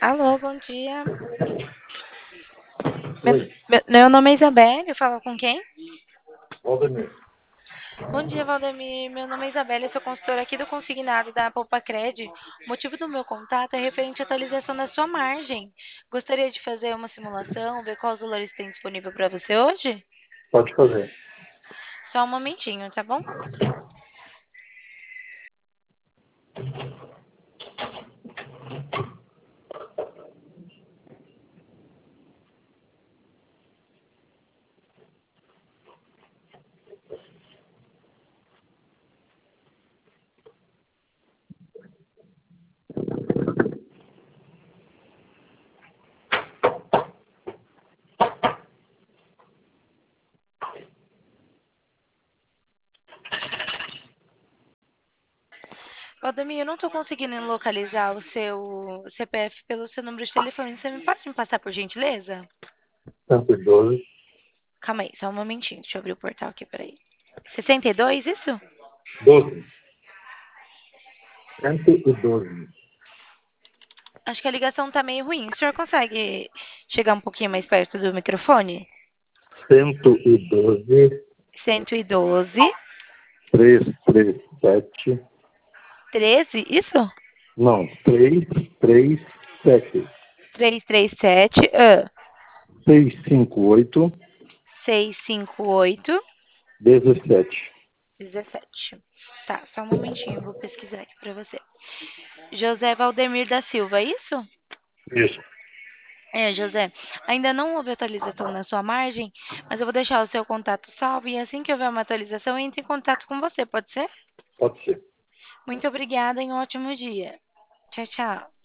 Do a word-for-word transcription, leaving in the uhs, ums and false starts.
Alô, bom dia. Meu, Oi, meu- meu nome é Isabelle, eu falo com quem? Valdemir. Bom dia, Valdemir. Meu nome é Isabelle, eu sou consultora aqui do Consignado da Poupa-Cred. O motivo do meu contato é referente à atualização da sua margem. Gostaria de fazer uma simulação, ver quais valores tem disponível para você hoje? Pode fazer. Só um momentinho, tá bom? Valdemir, eu não estou conseguindo localizar o seu C P F pelo seu número de telefone. Você me pode me passar, por gentileza? cento e doze, Calma aí, só um momentinho. Deixa eu abrir o portal aqui, peraí. sessenta e dois, isso? doze, cento e doze, Acho que a ligação tá meio ruim. O senhor consegue chegar um pouquinho mais perto do microfone? cento e doze, cento e doze, trezentos e trinta e sete, treze, isso? não, trezentos e trinta e sete, trezentos e trinta e sete, ah, seiscentos e cinquenta e oito, seiscentos e cinquenta e oito, dezessete. dezessete. Tá, só um momentinho, vou pesquisar aqui pra você. José Valdemir da Silva, é isso? Isso, É, José. Ainda não houve atualização na sua margem, mas eu vou deixar o seu contato salvo e assim que houver uma atualização, eu entro em contato com você, pode ser? pode ser. Muito obrigada e um ótimo dia. Tchau, tchau.